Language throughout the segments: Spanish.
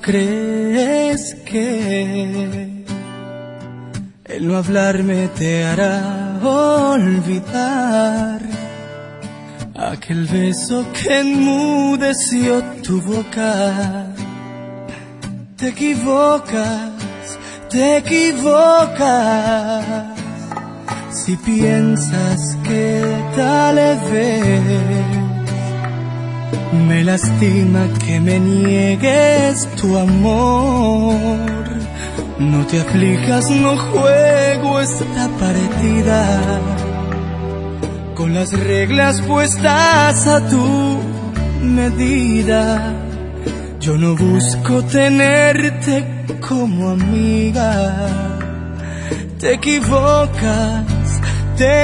crees que el no hablarme te hará olvidar aquel beso que enmudeció tu boca? Te equivocas, te equivocas si piensas que tal vez me lastima que me niegues tu amor. No te aflijas, no juego esta partida con las reglas puestas a tu medida. Yo no busco tenerte como amiga. Te equivocas, te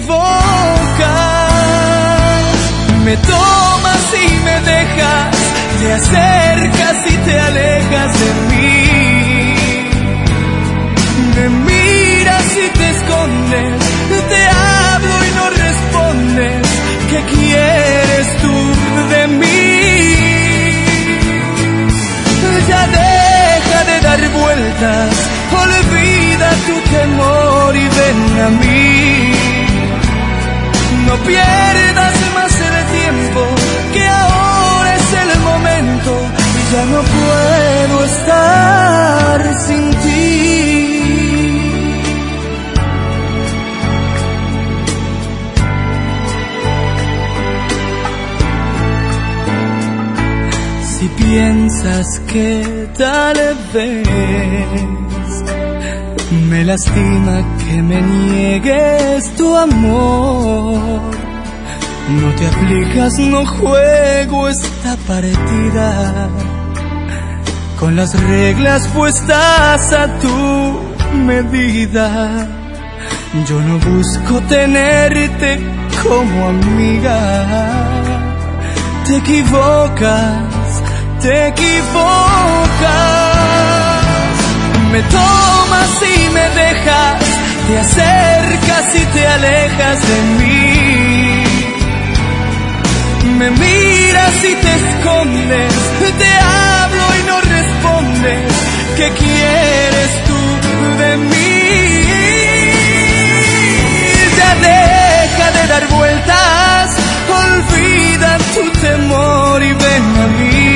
equivocas. Me tomas y me dejas, te acercas y te alejas de mí. Me miras y te escondes, te hablo y no respondes. ¿Qué quieres tú de mí? Ya deja de dar vueltas, olvida tu temor y ven a mí. No pierdas más el tiempo, que ahora es el momento y ya no puedo estar sin ti. Si piensas que tal vez me lastima que me niegues tu amor, no te aflijas, no juego esta partida con las reglas puestas a tu medida. Yo no busco tenerte como amiga. Te equivocas, te equivocas. Me tomas y me dejas, te acercas y te alejas de mí. Me miras y te escondes, te hablo y no respondes. ¿Qué quieres tú de mí? Ya deja de dar vueltas, olvida tu temor y ven a mí.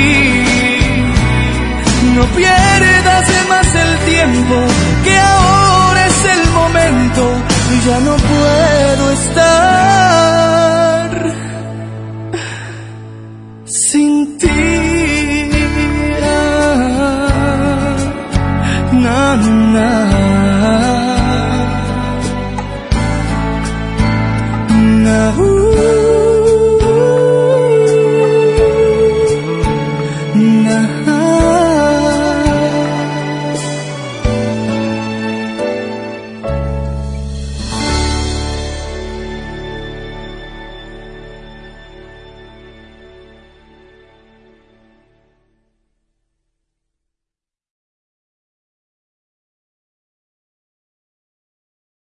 No pierdas más el tiempo, que ahora es el momento y ya no puedo estar sin ti. Na, na.